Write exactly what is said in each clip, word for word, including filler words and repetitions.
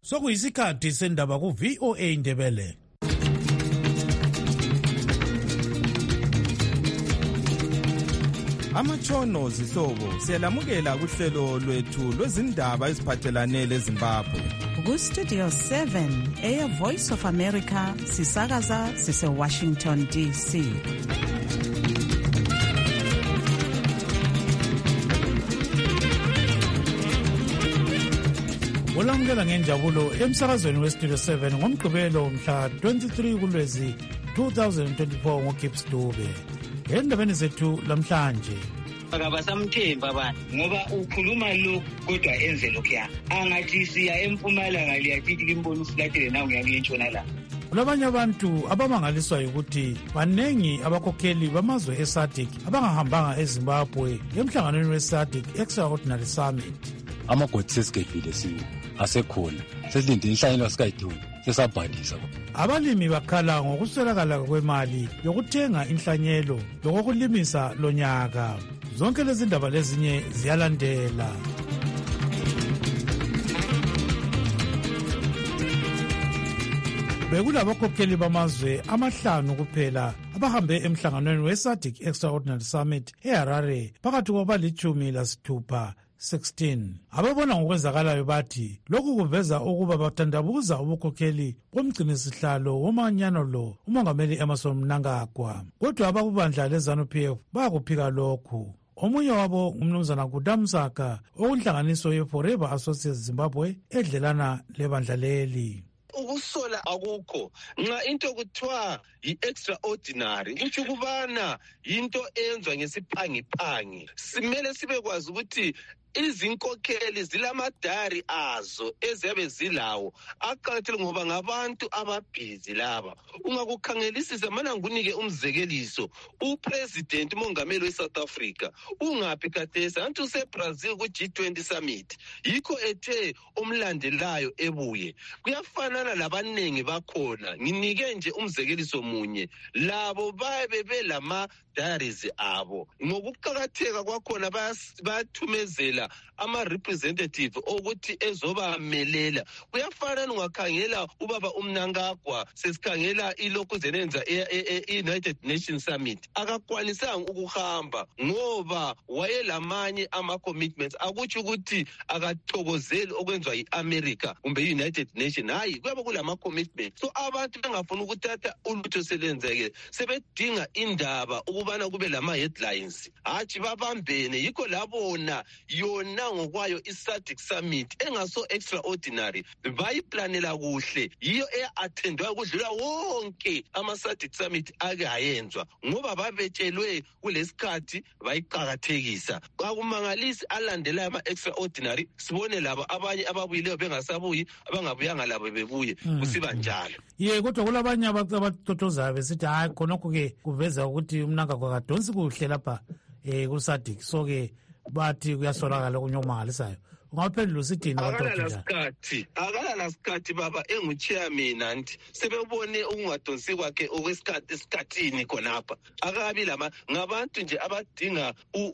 Sokuyisikhathi sendaba ku V O A Ndebele. Amatshono zihlobo siyalamukela kuhlelo lwethu lwezindaba eziphathelane leZimbabwe. Ku Studio seven Air Voice of America sisakaza sise Washington D C. Ulamukela ngenjabulo emsakazweni we Studio seven ngomgqibelo mhla twenty-three kuLwezi two thousand twenty-four ngoGibbs Dube. Endabeni zethu lamhlanje akabasamthemba abantu ngoba ukhuluma lokhu kodwa enze lokho angathi siya eMpumalanga liyathi limbona usilathele nawo ngiyami entshonalanga. Kulabanye abantu abamangaliswa ukuthi banengi abakhokheli bamazwe eSADC abangahambanga eZimbabwe emhlanganweni weSADC Extraordinary Summit. Amagodi sesigedile siwo asekhona sesilinde inhlanyelo sikayidoni sesabhalisa. Abalimi bakhala ngokuswelakala kwemali yokuthenga inhlanyelo lokulimisa lonyaka. Zonke lezi ndaba lezinye ziyalandela. Bekulabakhokheli bamazwe amahlanu kuphela abahambe emhlanganweni weSADC Extraordinary Summit eHarare phakathi kwabalitshumi lasithupha sixteen. Ababona ngokwenzakalayo bathi lokhu kuveza ukuba bathandabuza ubukhokheli bomgcinisihlalo womanyano lo umongameli Emmerson Mnangagwa. Kodwa abakubandla leZANU P F bayakuphika lokhu. Omunye wabo umnumzana Kudamsaka okunhlanganiso ye-Forever Associates Zimbabwe edlelana lebandla leli. Ukusola akukho nxa into kuthiwa yi-extraordinary kuthi kubana into enzwa ngesiphangi-phangi. Simele sibekwazi ukuthi izinkokheli zilamadari azo eziyabe zilawo aqakathele ngoba ngabantu ababhizi laba. Ungakukhangelisisa mana ngunike umzekeliso upresident umongameli weSouth Africa ungaphi khathesi antu useBrazil ku G twenty summit yikho ethe umlandelayo ebuye. Kuyafanana labanengi bakhona nginike nje umzekeliso munye labo babe belama diaries abo ngokuqhakatheka kwakhona bayathumezela ama representative ukuthi ezobamelela. Kuyafana ungakhangela ubaba uMnangagwa sesikhangela ilokhu zenenza e-United Nations Summit akakwanisanga ukuhamba ngoba wayelamanye ama commitments akuthi ukuthi akathokozeli okwenzwa yiAmerica kumbe iUnited Nations. Hayi kuyabe kulama commitments. So abantu bengafuna ukuthatha ulutho selenzeke sebedinga indaba ukubana kube lama headlines hathi babambene yikho labona yona ngokwayo iSADC Summit engaso extraordinary bayiplanela kuhle yiyo eathendwa kudlula wonke ama-SADC Summit ake ayenzwa ngoba babetshelwe kulesikhathi bayiqhakathekisa. Akumangalisi alandelayo ama-extraordinary sibone labo abanye ababuyileyo bengasabuyi abangabuyanga labo bebuye kusiba njalo. Ye kodwa kulabanye abatotozayo besithi hayi khonokho ke kuveza ukuthi uMnangagwa kadonsi kuhle lapha eh kuSADC so ke bathi kuyasolakala kunyomangalisayo. Ungaphendula usithini abantu lasikhathi akala lasikhathi baba enguchairman anti sebebone ukungadonsi kwakhe okwesikhathi esikhathini khonapha akabi lama ngabantu nje abadinga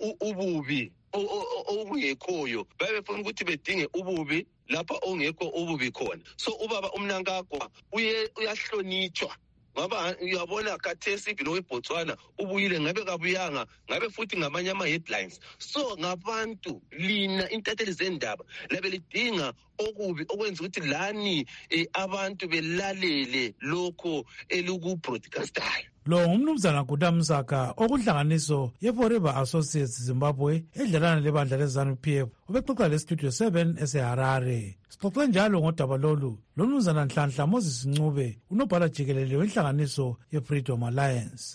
ububi okungekhoyo babefuna ukuthi bedinge ububi lapha ongekho ububi khona. So ubaba uMnangagwa uye uyahlonitshwa ngoba uyabona khathesi lo eBotswana ubuyile ngabe kabuyanga ngabe futhi ngamanye ama headlines. So ngabantu lina intatheli zendaba labe lidinga okubi okwenza ukuthi lani eh, abantu belalele lokho eluku broadcastayo. Lo ngumnumzana Kudamsaka okuhlanganiso ye-Forever Associates Zimbabwe edlelana lebandla leZANU P F ubexoxa leStudio seven eseHarare. Sixoxe njalo ngodaba lolu lomnumzana Nhlanhla Moses Ncube unobhala jikelele wenhlanganiso ye-Freedom Alliance.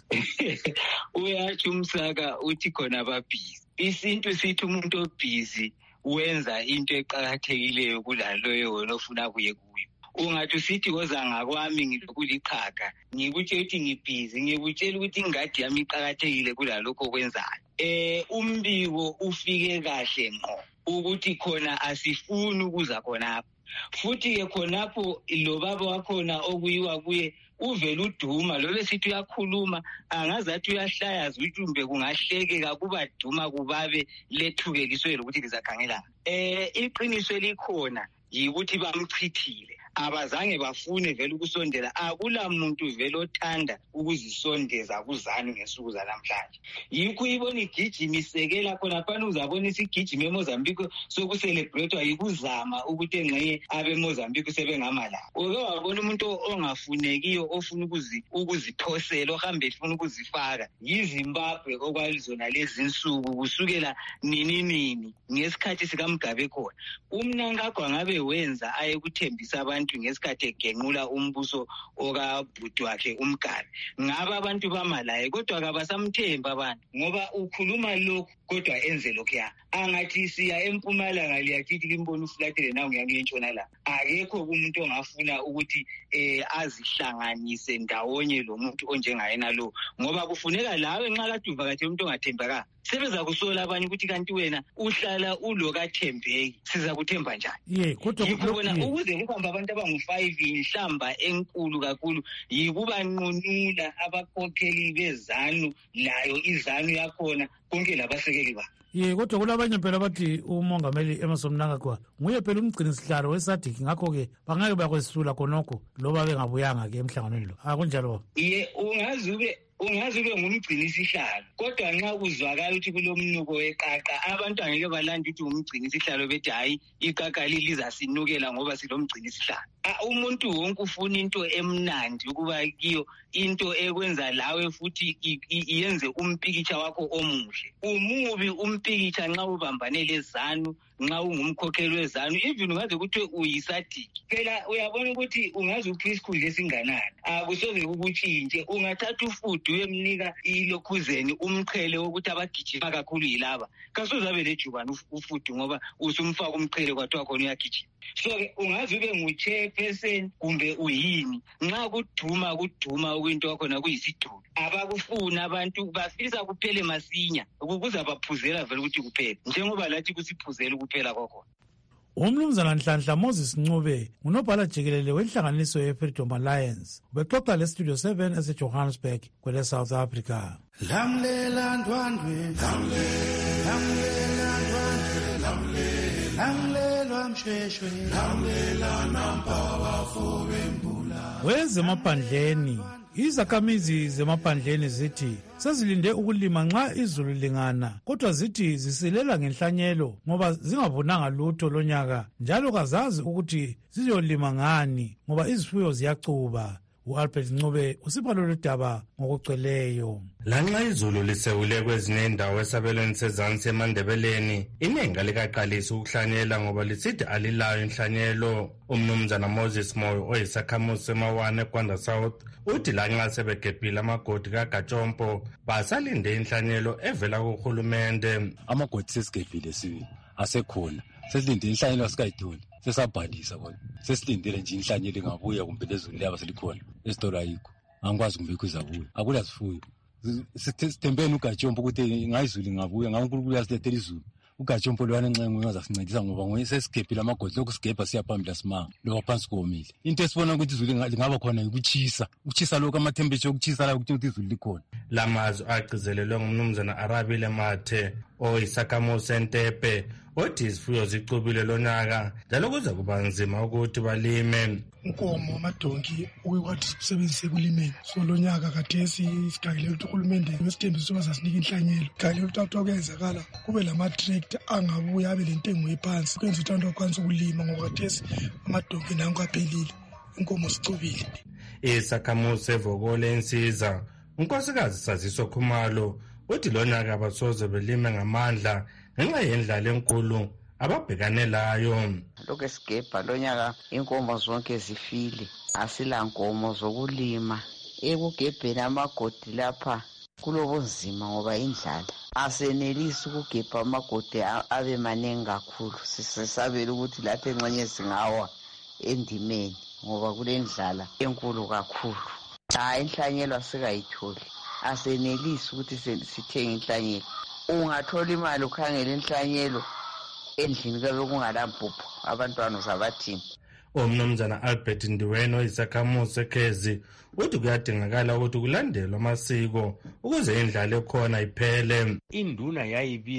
Uyathi umsaka uthi khona babhizi isintu sithi umuntu obhizi wenza into eqhakathekileyo kulaloyo wena ofuna kuye kuyo. Ungathi usithi koza ngakwami ngilokuliqhaga ngikutshela ukuthi ngibhizi ngikutshela ukuthi ingadi yami iqhakathekile kulalokho kwenzayo. Eh umbiko ufike kahle ngqo ukuthi khona asifuni ukuza khonapho futhi ke khonapho lo baba wakhona okuyiwa kuye uvela uduma lo besithi uyakhuluma angazathi uyahlayaza uJumbe kungahlekeka kuba duma kubabe lethukekiswe ukuthi lizakhangela. Eh iqiniso elikhona yikuthi bamchithile. Abazange bafune vele ukusondela. Akula muntu vele othanda ukuzisondeza kuzanu ngesuku zanamhlanje. Yikho ibona igijimisekela khona phana uzabona isigijima eMozambique sokucelebratewa yikuzama ukuthi engxenye abe Mozambique sebengamala. Oke wabona umuntu ongafunekiyo ofuna ukuzi ukuziphosela ohambe efuna ukuzifaka yiZimbabwe okwalizona lezi insuku kusukela nini nini ngesikhathi sikaMgabe khona. Umnankagwa ngabe wenza ayekuthembisa abantu ngesikhathi egenqula umbuso okabhuti wakhe uMgabe. Ngaba abantu bamalaye kodwa kabasamthemba abantu ngoba ukhuluma lokhu kodwa enze lokhuya. Angathi siya eMpumalanga liyakithi limbona ufulathele nawo ngiyakuye eNtshonalanga. Akekho umuntu ongafuna ukuthi eh azihlanganise ndawonye lo muntu onjengayena lo ngoba kufuneka lawe nxa kade uvakathe umuntu ongathembaka sebeza kusola abanye ukuthi kanti wena uhlala ulokathembeki siza kuthemba njani. Ye kodwa kubona ukuze kuhamba abantu abangu five inhlamba enkulu kakhulu yikuba nqunula abakhokheli bezanu layo izanu yakhona konke labasekeli ba. Ye kodwa kulabanye phela bathi umongameli Emmerson Mnangagwa nguye phela umgcinisihlalo weSADC ngakho ke bangeke bakwesula khonokho loba bengabuyanga ke emhlanganweni lo. Akunjalo. Ye ungazube ungaze ube ngumgcinisihlalo kodwa nxa kuzwakala ukuthi kulomnuko weqaqa abantu angeke balanda ukuthi umgcinisihlalo bethi hayi iqaqa lizasinukela ngoba silomgcinisihlalo. Umuntu wonke ufuna into emnandi ukuba kiyo into ekwenza lawe futhi iyenze umpikitsha wakho omuhle. Umubi umpikitsha nxa ubambane lezanu nxa ungumkhokheli wezanu even ungaze ukuthi uyiSADC. Phela uyabona ukuthi ungaze uphi isikhundla esinganani. Akusoze ukutshintshe ungathatha ufudu uyemnika ilokhuzeni umqhele wokuthi abagijima kakhulu yilaba. Kasozabe lejubana ufudu ngoba usumfaka umqhele kwathiwa khona uyagijima. So ungaze ube ngu-chairperson kumbe uyini nxa kuduma kuduma ukwinto wakhona kuyisidulo. Abakufuna abantu bafisa kuphele masinya ukuze abaphuzela vele ukuthi kuphele njengoba lathi kusiphuzela ukuphela kwakhona. Umnumzana Nhlanhla Moses Ncube unobhala jikelele wenhlanganiso ye-Freedom Alliance ubexoxa le-Studio seven ese-Johannesburg kwele South Africa. Lamlela ndwandwe lamlela ndwandwe lamlela msheshwe lamlela nampa bafube mbula. Wezemaphandleni izakhamizi zemaphandleni zithi sezilinde ukulima nxa izulu lingana kodwa zithi zisilela ngenhlanyelo ngoba zingavunanga lutho lonyaka njalo kazazi ukuthi zizolima ngani ngoba izifuyo ziyacuba. U-Albert Ncube usipha lolu daba ngokugcweleyo. Lanxa izulu lisewule kwezinye indawo esabelweni sezansi eMandebeleni iningi likaqalisa ukuhlanyela ngoba lisithi alilayo inhlanyelo. Umnumzana Moses Moyo oyisakhamuzi semawane eGwanda South uthi lanxa sebegebhile amagodi kaGatshompo basalinde inhlanyelo evela kuhulumende. Amagodi sesigebhile sibi asekhona sesilinde inhlanyelo sikayitholi sesabhalisa kodwa sesilindele nje inhlanyelo ingabuya kumbe lezulu liyaba selikhona esitolo ayikho angikwazi kumbe ikwizabuya akula sifuyo sithembeni uGatshompo ukuthi ngayizulu ingabuya ngabe uNkulunkulu uyasilethela izulu. uGatshompo lwana nxenye uyazasincedisa ngoba ngoye sesigebhile amagodi lokhu sigebha siyaphambili asimanga loba phansi komile. Into esibona ukuthi izulu lingaba khona ukuchisa ukuchisa lokho amathemperature ukuchisa la ukuthi izulu likhona. Lamazwi agcizelelwe ngumnumzana Arabile Mathe oyisakhamuzi seNtepe othi izifuyo zicubile lonyaka njalo kuze kuba nzima ukuthi balime. Inkomo amadonki ukwathi kusebenzise kulimeni so lonyaka kathesi sikhangele ukuthi uhulumende wesithembiso soba zasinika inhlanyelo khangele ukuthi akuthiwa kuyenzakala kube lama-tractor angabuya abe lentengo ephansi kwenza ukuthi abantu bakwanisa ukulima ngoba kathesi amadonki nanko aphelile inkomo zicubile. Isakhamuzi sevokole Insiza unkosikazi Saziso Khumalo uthi lonyaka abasoze belime ngamandla ngenxa yendlala enkulu ababhekane layo. Lokho esigebha lonyaka inkomo zonke zifile asila nkomo zokulima ekugebheni amagodi lapha kulobunzima ngoba indlala asenelisi ukugebha amagodi abe maningi kakhulu sisabela ukuthi lathi enxenye singawa endimeni ngoba kule ndlala enkulu kakhulu. Hayi inhlanyelo asikayitholi asenelisi ukuthi sithenge inhlanyelo. Ungathola imali ukhangela inhlanyelo endlini kabe kungalampuphu abantwana zabathini. Umnumzana Albert Ndiweno isakhamuzi seKhezi uthi kuyadingakala ukuthi kulandelwe amasiko ukuze indlala ekhona iphele. Induna yayibiza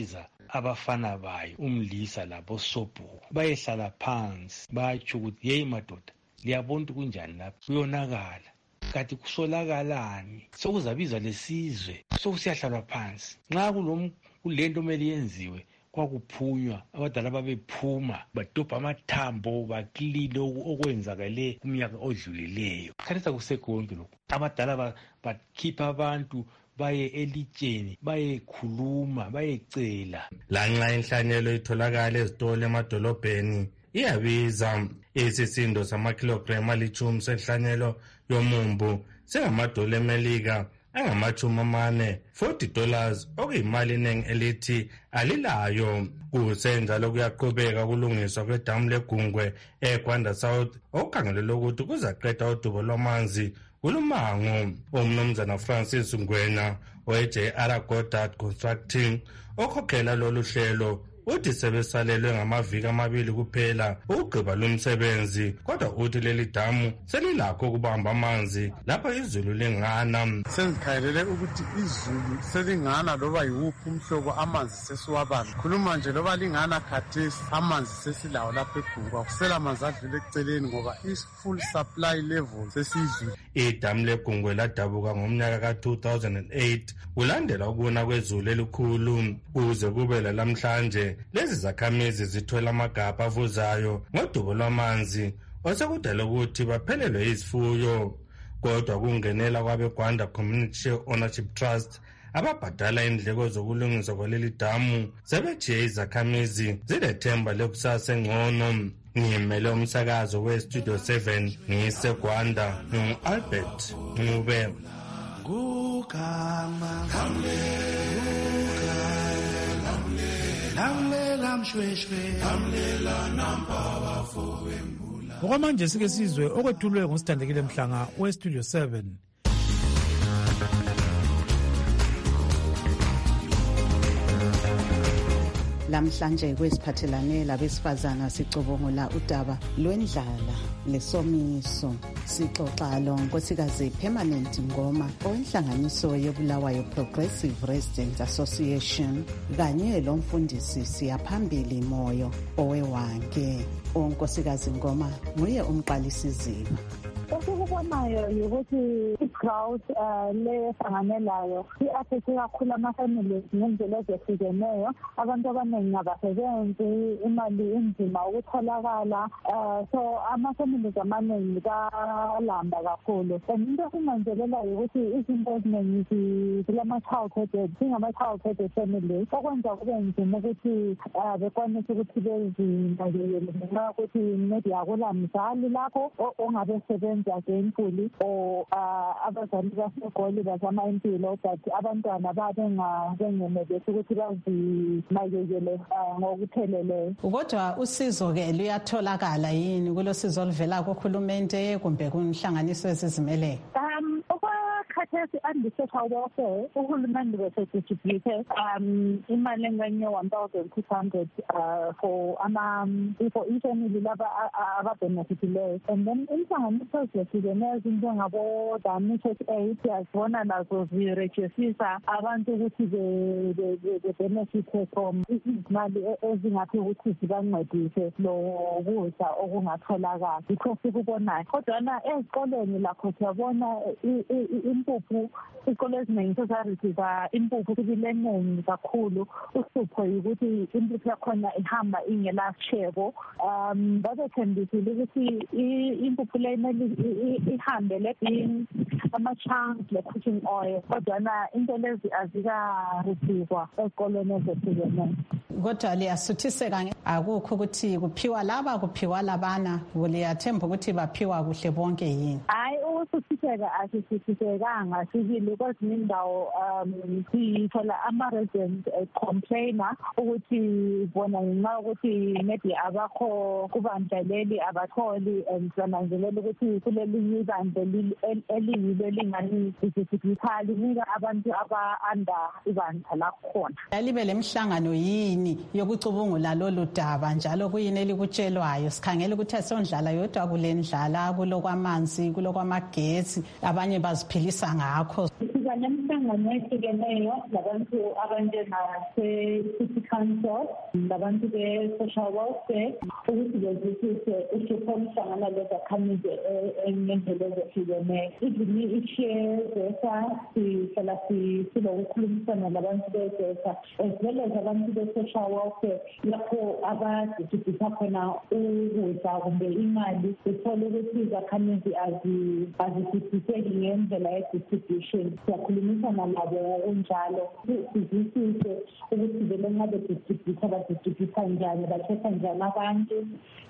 abafana bayo umlisa labo sobhuku bayehlala phansi bayatsho ukuthi yeyi madoda liyabona ukuthi kunjani lapha kuyonakala kanti kusolakalani sokuzabizwa lesizwe sokusiyahlalwa phansi nxa kulento kumele yenziwe kwakuphunywa abadala babephuma badobha amathambo bakline okwenzakale umnyaka odlulileyo khathesi kusekonke lokhu abadala bakhipha abantu baye elitsheni bayekhuluma bayecela lanxa inhlanyelo itholakala ezitolo emadolobheni iyabiza isisindo samakhilogram alitshumi senhlanyelo yomumbu sengamadola emelika angamachumi amane forty dollars okuyimali eningi elithi alilayo. Kusenjalo kuyaqhubeka kulungiswa kwedamu legungwe eGwanda South okukhangelelwe ukuthi kuzaqeda udubo lwamanzi kulumango. Umnumzana Francis Ngwenya we-J R Goddard Constructing okhokhela lolu hlelo uthi sebesalelwe ngamaviki amabili kuphela ukugqiba lumsebenzi, kodwa uthi leli damu selilakho ukubamba amanzi lapha izulu lingana. Sengikhalele ukuthi izulu selingana loba yiwuphi umhlobo amanzi sesiwabamba. Khuluma nje loba lingana khathesi amanzi sesilawo lapha eGungwa, kusela amanzi adlule eceleni ngoba is-full supply level sesizulu. Idamu legungwe ladabuka ngomnyaka ka two thousand eight kulandela ukuna kwezulu elikhulu kuze kube lalamhlanje lezi zakhamizi zithola amagabha avuzayo ngodubo lwamanzi osekudala ukuthi baphelelwe izifuyo, kodwa kungenela kwabeGwanda Community Ownership Trust ababhadala indleko zokulungiswa kwaleli damu sebejiye izakhamizi zilethemba lekusasa engcono. Ngimele umsakazo we-Studio seven ngiseGwanda ngu-Albert Ncube. Gugama kamle lamlela mshweshwe lamlela nampawa fowembula. Okwamanje sike sizwe okwethulwe ngosithandekile Mhlanga we-Studio seven. Lamhlanje kwesiphathelane labesifazana sicubungula udaba lwendlala lesomiso. Sixoxa lo nkosikazi Permanent Ngoma owenhlanganiso yebulawayo Progressive Residents Association kanye lo mfundisi Siyaphambili Moyo owewanke. Unkosikazi Ngoma nguye umqalisizima. Okubonayo ukuthi i-growth lesanganelayo i-affecte kakhulu ama-families ngendlela ezehlukeneyo. Abantu abaningi abasebenzi, imali inzima ukutholakala, so ama-families amaningi kalamba kakhulu. And into esingenzelelayo ukuthi izinto eziningi zilama-child-headed, zingama-child-headed families, okwenza kube nzima ukuthi bekwanise ukuthi bezinakekele ngenxa yokuthi maybe akula mzali lapho ongabe sebenza ngenkuli o abazali basegoli bazama impilo, but abantwana babengenelesi ukuthi bazinakekele ngokupheleleyo. Kodwa usizo ke luyatholakala yini kulo sizo oluvela kuhulumende kumbe kunhlanganiso ezizimele? Um khathesi andisesha wonke uhulumende besedistribute um imali enganye one thousand six hundred uh, for ama for ifamily laba ababenefitileyo, and then inhlanganiso ezehlukeneyo ezinjengabo Danish Aid siyazibona nazo zirejistisa abantu ukuthi be-benefite from izimali ezingaphi ukuthi zibancedise lokudla okungatholakala. Yikho sikubonayo, kodwana ezikoleni lakho siyabona impuphu, isikole eziningi sezarisiza impuphu kubile eningi kakhulu. Uhlupho yikuthi impuphu yakhona ihamba ingelashebo. Um babethembisile ukuthi impuphu le ihambe le ama-chunks le-cooking oil, kodwana into lezi azikarisizwa ezikoleni ezehlukeneyo. Kodwa liyasuthiseka akukho ukuthi kuphiwa laba kuphiwa labana, liyathemba ukuthi baphiwa kuhle bonke yini? Hayi, ukusuthiseka asisuthisekanga sibili kwezinye indawo um sithola ama-resident complainer ukuthi bona ngenxa ukuthi maybe abakho kubandla leli abatholi, and sananzelela ukuthi kulelinye ibandla eliyilo elingani isisigithali nika abantu aba-anda ibandla lakhona. Yalibe le mhlangano yini yokucubungula lolu daba, njalo kuyini elikutshelwayo? Sikhangela ukuthi asondlala yodwa kule ndlala, kulokwamanzi, kulokwamagesi, abanye baziphilisa ngakho. siba nemihlangano ehlukeneyo labantu abanjengase-city council, labantu be-social welfare, ukuthi bezwisise uhlupho oluhlangana lezakhamizi ngendlela ezehlukeneyo. Even i-share zesa sihlala silokukhulumisana labantu bezesa as well as abantu be-social welfare lapho abadistributha khona ukudla kumbe imali uthole ukuthi izakhamizi azidisibhiseki ngendlela ye-distribution. Siyakhulumisana nabo ngokunjalo sizwisise ukuthi vele nxa bedistributha badistributha njani, bakhetha njani abantu,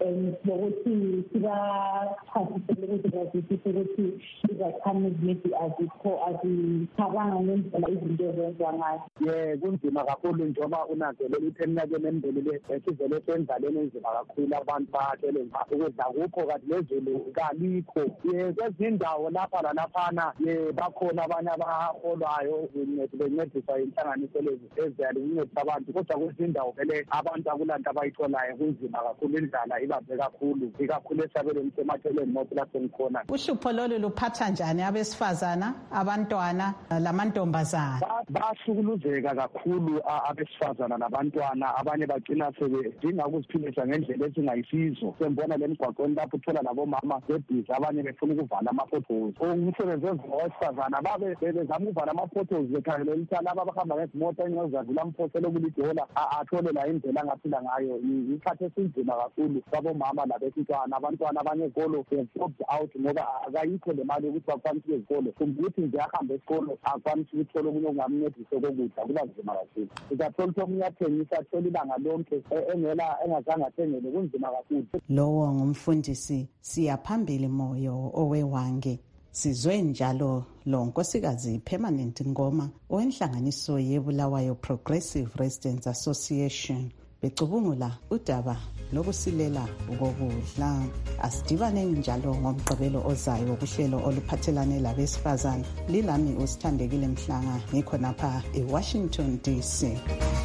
nokuthi sibachasisele ukuthi bazwisise ukuthi izakhamizi maybe azikho azithabanga ngendlela izinto ezenziwa ngayo. Ye kunzima kakhulu njengoba unanzelele ukuthi eminyakeni emibili sivele sendlaleni enzima kakhulu, abantu bathele ukudla kukho kanti lezulu kalikho. Ye kwezinye indawo lapha lalaphana ye bakhona abanye abaholwayo bencediswa inhlanganiso lezi eziyali ukuncedisa abantu, kodwa kwezinye indawo vele abantu akulanto abayitholayo, kunzima kakhulu, indlala ibabe kakhulu, ikakhulu esabelweni sematshelweni mopilaseni khona. Uhlupho lolu luphatha njani abesifazana, abantwana lamantombazana? Bahlukuluzeka kakhulu abesifazana nabantwana, abanye bagcina sebedinga ukuziphilisa ngendlela ezingayisizo. Sembona le migwaqweni lapho uthola labomama bebhizi, abanye befuna ukuvala ama-potholes. Umsebenzi wenziwa wesifazana babe bezama ukuvala ama-potholes bekhangelela ukuthi laba abahamba ngezimoto engezadlula amphosela okulidola athole la indlela angaphila ngayo. Isikhathi esinzima kakhulu kwabomama labesintwana, abantwana abanye ezikolo be-dropped out ngoba akayikho le mali yokuthi bakwanise ezikolo. Ukuthi nje ahambe esikolo akwanise ukuthola omunye okungamncedisa okokudla, kuba nzima kakhulu. Uzathola ukuthi omunye athengisa athola ilanga lonke engela engazange athengele, kunzima kakhulu. Lowo ngumfundisi Siyaphambili Moyo oweWange. Sizwe njalo lo Nkosikazi Permanent Ngoma owenhlanganiso yeBulawayo Progressive Residents Association becubungula udaba lokusilela ukokudla. Asidibane njalo ngomgqibelo ozayo kuhlelo oluphathelane labesifazane. Lilami uSithandekile Mhlanga, ngikhonapha eWashington D C.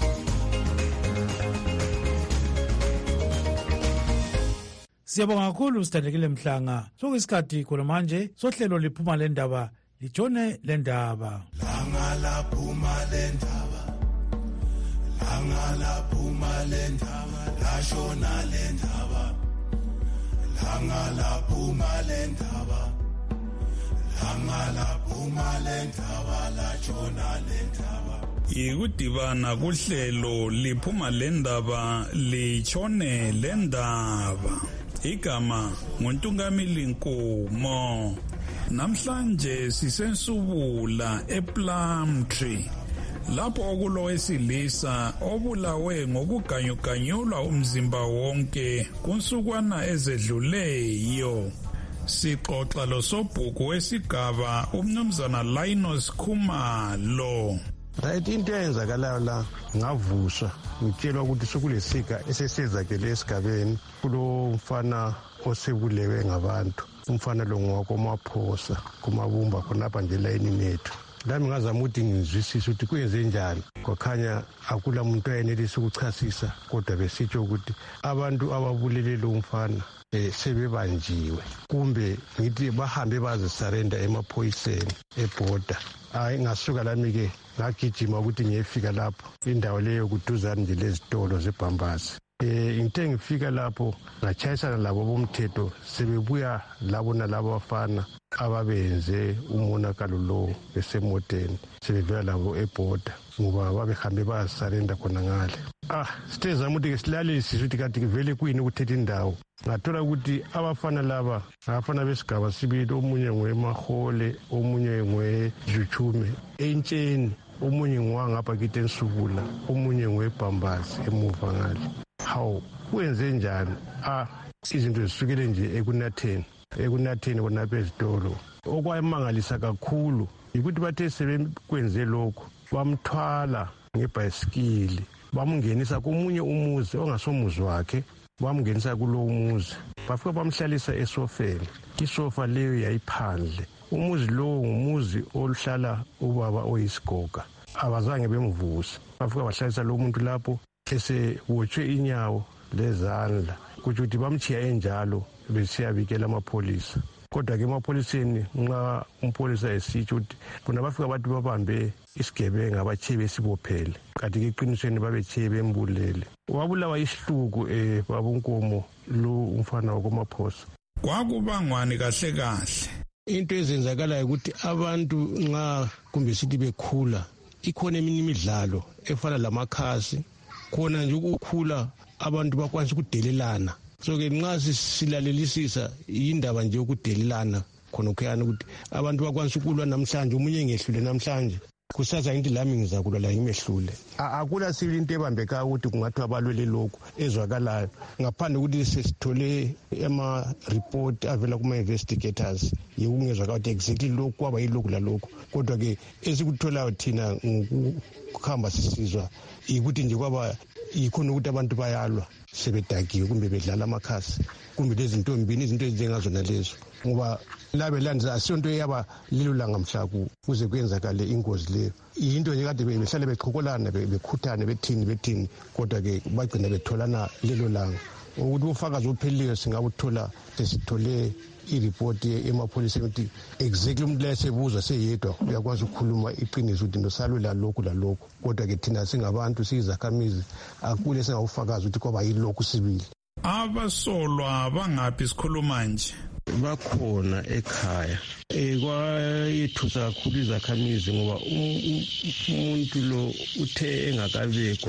Siyabonga kakhulu Sithandekile Mhlanga. Sokuyisikhathi khona manje sohlelo liphuma lendaba lijone lendaba. Langa laphuma lendaba. Langa laphuma lendaba. Lashona lendaba. Langa laphuma lendaba. Langa laphuma lendaba. Lashona lendaba. Yikudibana kuhlelo liphuma lendaba lichone lendaba. Igama nguNtungamili Nkomo. Namhlanje sisensubula ePlumtree lapho okulo wesilisa obulawe ngokuganyuganyulwa umzimba wonke kunsukwana ezedluleyo. Sixoxa losobhuku wesigaba umnumzana Linus Khumalo. Right, into eyenzakalayo la ngavusha ngitshelwa ukuthi sokulesika esesezakele esigabeni kulo mfana osebulewe ngabantu. Umfana lo ngwakomaphosa kumabumba khonapha nje layini yethu. Lami ngazama ukuthi ngizwisise ukuthi kuyenze njani. Kwakhanya akula muntu oyenelisa ukuchasisa, kodwa besitsho ukuthi abantu ababulele lo mfana eh sebebanjiwe, kumbe ngithi bahambe bazisarenda emaphoyiseni eborder. Hayi ngasuka lami ke ngagijima ukuthi ngiyefika lapho indawo leyo kuduzana nje lezitolo zeBhambazi. Eh ngithe ngifika lapho ngachayisana labo bomthetho, sebebuya labo nalabo bafana ababenze umonakalo lo besemoteni, sebevela labo eborder ngoba babehambe bazisarenda khona ngale. Ah sithe zama ukuthi silalise ukuthi kanti vele kuyini ukuthetha indawo. Ngathola ukuthi abafana laba abafana besigaba sibili, omunye ngwemahole, omunye ngweJuchume entsheni, omunye ngwangapha kithi ensubula, omunye ngweBhambazi emuva ngale. Hawu kwenze njani? Ah izinto zisukele nje ekunatheni ekunatheni konapha ezitolo. Okwayimangalisa kakhulu ukuthi bathe sebekwenze lokho bamthwala ngebhayisikili bamngenisa komunye umuzi ongasomuzi wakhe, bamngenisa kulowo muzi bafika bamhlalisa esofeni. Isofa leyo yayiphandle. Umuzi lowo ngumuzi oluhlala ubaba oyisigoga, abazange bemvuse. Bafika bahlalisa lo muntu lapho esewotshwe inyawo lezandla, kuthi bamchiya enjalo besiyabikela amapolisa. kodwa-ke emapholiseni nxa umpolisa esitsho ukuthi bona bafika bathi babambe isigebenga abatshebe sibophele kanti-ke eqinisweni babetshebe bembulele wabulawa isihluku um babunkomo lo umfana wakomaphosa. Kwakubangwani kahle kahle? Into ezenzakalayo ukuthi abantu nxa kumbe sithi bekhula ikhona eminye imidlalo efana lamakhasi khona nje ukukhula abantu bakwanisa ukudelelana. So-ke nxa silalelisisa yindaba nje yokudelelana khonokuyana ukuthi abantu bakwanisa ukulwa namhlanje omunye ngehlule namhlanje kusasa into lami ngizakulwa la ngimehlule. Akula sibili into ebambekayo ukuthi kungathiwa balwele lokhu ezwakalayo ngaphandle ukuthi sesithole ama-report avela kuma-investigators yikungezwakala ukuthi exactly lokhu kwaba yilokhu lalokhu kodwa-ke esikutholayo thina ngokuhamba sisizwa yikuthi nje kwaba yikhona ukuthi abantu bayalwa sebedakiwe kumbe bedlala amakhasi kumbe lezi ntombini izinto ezinjengazona lezo ngoba labe landza asiyonto eyaba lelo langa mhla kuze kwenzakale ingozi leyo yinto nje kade behlale beqhokolana bekhuthane bethini bethini kodwa-ke bagcina betholana lelo langa ukuthi ufakazi opheleleyo singabuthola sesithole iripoti emapholiseni ukuthi exactly umuntu la sebuzwa seyedwa uyakwazi ukukhuluma iqiniso ukuthi nosalwela lokhu lalokhu kodwa-ke thina singabantu siyizakhamizi akule singawufakazi ukuthi kwaba yilokhu sibili. Abasolwa bangaphi sikhuluma nje? Bakhona ekhaya um kwayethusa kakhulu izakhamizi ngoba umuntu lo uthe engakabekwa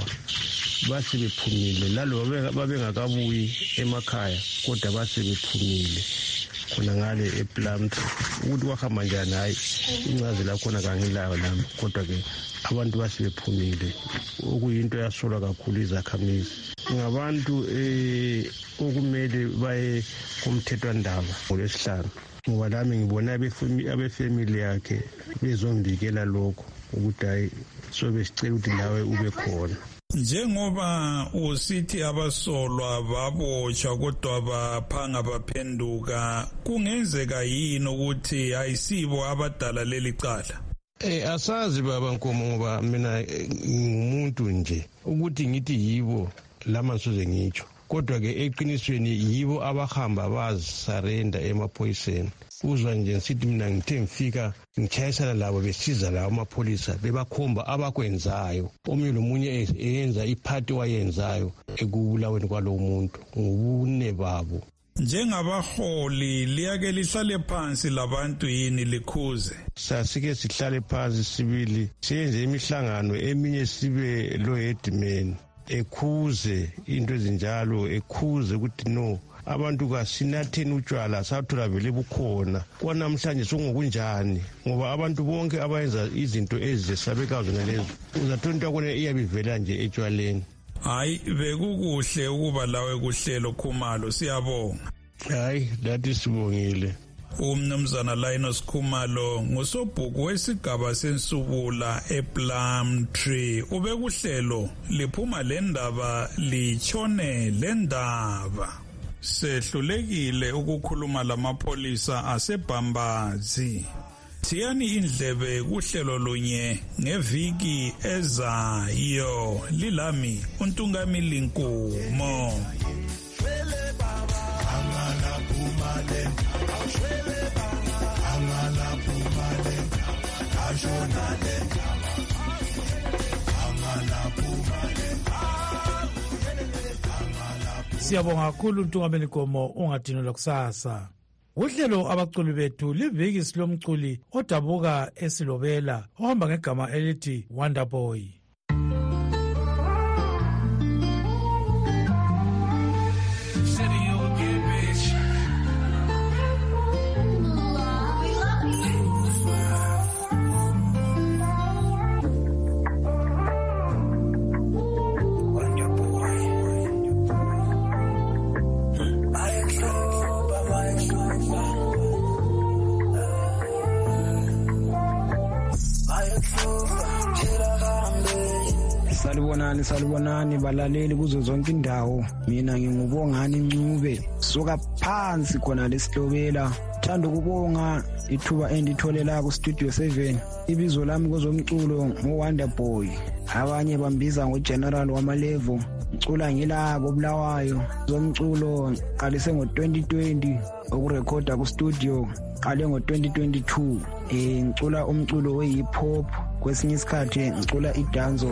base bephumile lalo babengakabuyi emakhaya kodwa base bephumile khona ngale ePlumtree ukuthi wahamba njani hayi incazelo lakhona kangilayo nami kodwa-ke abantu base bephumile okuyinto yasolwa kakhulu izakhamizi ngabantu um okumele baye kumthethwandaba ngolwesihlanu ngoba lami ngibona abefamily yakhe bezombikela lokho ukuthi hayi so besicela ukuthi nawe ube khona. Njengoba usithi abasolwa babotshwa kodwa baphanga baphenduka kungenzeka yini ukuthi ayisibo abadala leli cala? Eh asazi baba Nkomo ngoba mina ngumuntu nje ukuthi ngithi yibo lama soze ngitsho kodwa-ke eqinisweni yibo abahamba bazisarenda emaphoyiseni uzwa nje nsithi mina ngithe ngifika ngitshayisana labo besiza lawo amapholisa bebakhomba abakwenzayo omunye nomunye eyenza iphathi wayenzayo ekubulaweni kwalowo muntu ngobune babo. Njengabaholi liyake lihlale phansi labantu yini likhuze? Sasike sihlale phansi sibili siyenze imihlangano eminye sibe lo headman ekhuze into ezinjalo ekhuze ukuthi no abantu kasinatheni utshwala sathola vele bukhona kwanamhlanje sokungokunjani ngoba abantu bonke abayenza izinto ezisabekayo zona lezo uzathola into yakona iyabivela nje etshwaleni. Hayi bekukuhle ukuba lawe kuhlelo Khumalo siyabonga. Hayi lathi sibongile. Umnumzana Linus Khumalo ngusobhuku wesigaba sensubula ePlumtree ubekuhlelo liphuma lendaba litshone lendaba. Sehlulekile ukukhuluma lamapholisa aseBhambazi. Thiyani indlebe kuhlelo lunye ngeviki ezayo lilami uNtungamili Nkumo. Siyabonga kakhulu uNtungamili Nkomo ungadinelwa kusasa. Uhlelo abaculi bethu liviki silomculi odabuka esilobela ohamba ngegama elithi Wonderboy. Salibonani salibonani balaleli kuzo zonke indawo mina ngingubongani Ncube suka phansi khona lesilobela thanda ukubonga ithuba enditholela ku Studio seven ibizo lami kozomculo ngo Wonderboy abanye bambiza ngo General wamalevo ngicula ngila koBulawayo zomculo qalise ngo-twenty twenty ukurekhoda ku-studio qale ngo-twenty twenty-two eh ngicula umculo we-hip hop kwesinye isikhathi ngicula idanzo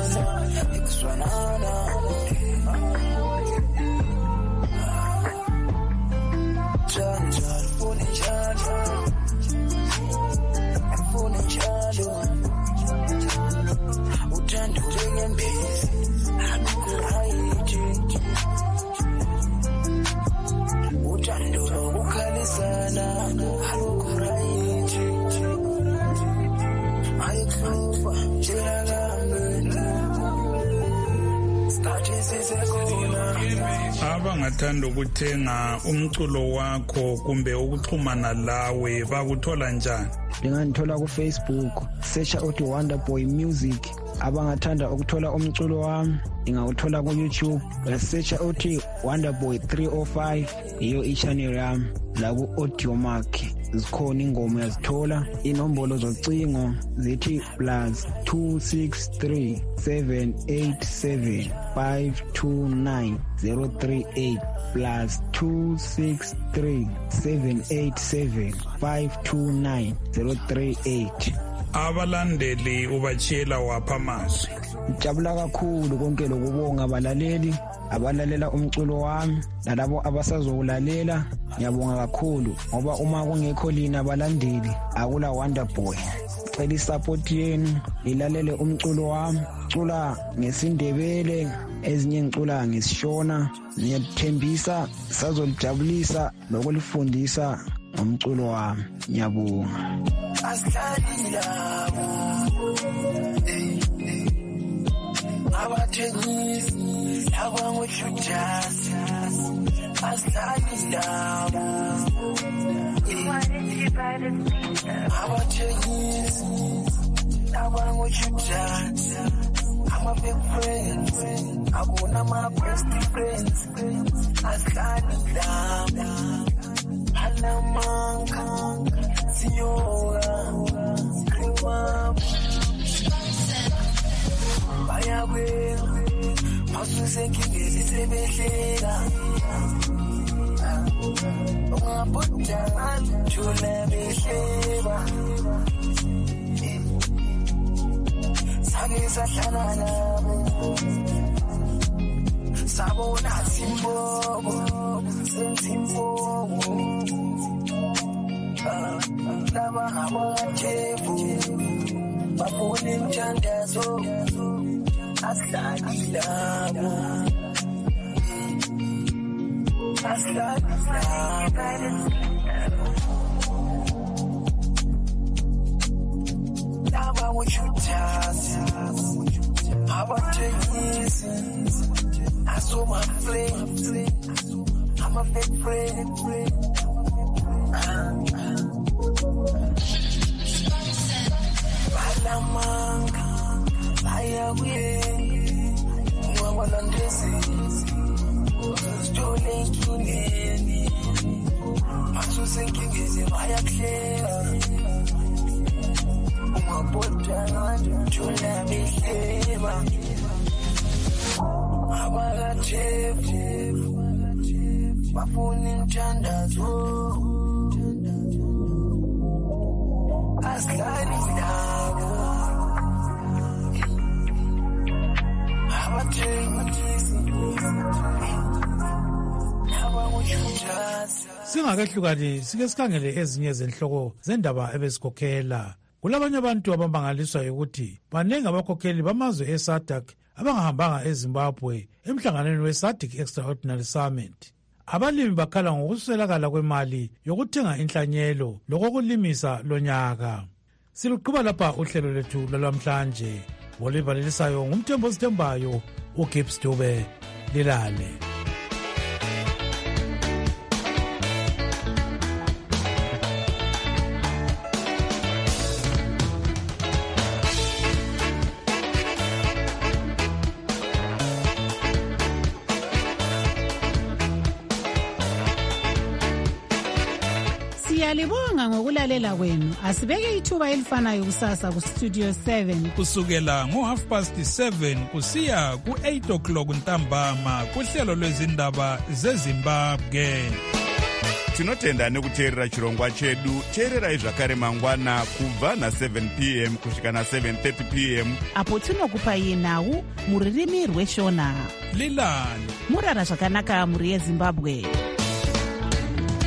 abangathanda ukuthenga umculo wakho kumbe ukuxhumana lawe bakuthola njani? Lingangithola ku Facebook search uthi Wonder Boy Music. Abangathanda ukuthola umculo wami ingawuthola ku YouTube search uthi Wonder Boy three oh five iyo i-channel yami la ku Audiomack. Zikhona ingoma yazithola inombolo zocingo zithi plus two six three seven eight seven five two nine zero three eight plus two six three seven eight seven five two nine zero three eight. Abalandeli ubachela wapha amazwi. Ngijabula kakhulu konke lokubonga abalaleli abalalela umculo wami nalabo abasazowulalela. Ngiyabonga kakhulu ngoba uma kungekho lina abalandeli akula Wonder Boy. Cela isupport yenu ilalele umculo wami. Cula ngesindebele ezinye ngicula ngesishona. Ngiyathembisa sazolijabulisa lokulifundisa ngomculo wami. Ngiyabonga. Abathengisi abangotshutshasi asihlali ndaba abathengisi abangotshutshasi ama big friends akuna ma best friends asihlali ndaba halamanga siyoga krima bayakwe masuse kingeli sebehleka ungabodala jule behleba sake sahlala nabo sabona simbobo sensimbobo laba abathefu bafuna imthandazo asihlali labo asihlali labo laba wachuthazi abathengisi asoma friends I'm a fake friend balamanga ayabuye wawalandezi sitole enkingeni masuse enkingeni bayakuhleka ungabodala jula behleba abakathefu bafuna imthandazo asihlali ndabo Singakehlukani sike sikhangele ezinye zenhloko zendaba ebezikhokhela. Kulabanye abantu abamangaliswa ukuthi banenge abakhokheli bamazwe eSADC abangahambanga eZimbabwe emhlanganweni weSADC Extraordinary Summit. Abalimi bakhala ngokuswelakala kwemali yokuthenga inhlanyelo lokokulimisa lonyaka. Siluqhuba lapha uhlelo lethu lwamhlanje. Olivalelisayo ngumthembo sithembayo uGibbs Dube lilale. Siyalibonga ngokulalela kwenu. Asibeke ithuba elifanayo kusasa ku Studio seven. Kusukela ngo half past seven kusiya ku eight o'clock ntambama kuhlelo lwezindaba zeZimbabwe. Tinotenda nekuteerera chirongwa chedu. Teererai zvakare mangwana kubva na seven p m kusvika na seven thirty p m apo tinokupai nhau muririmi rweshona. Lilani murara zvakanaka muri yeZimbabwe.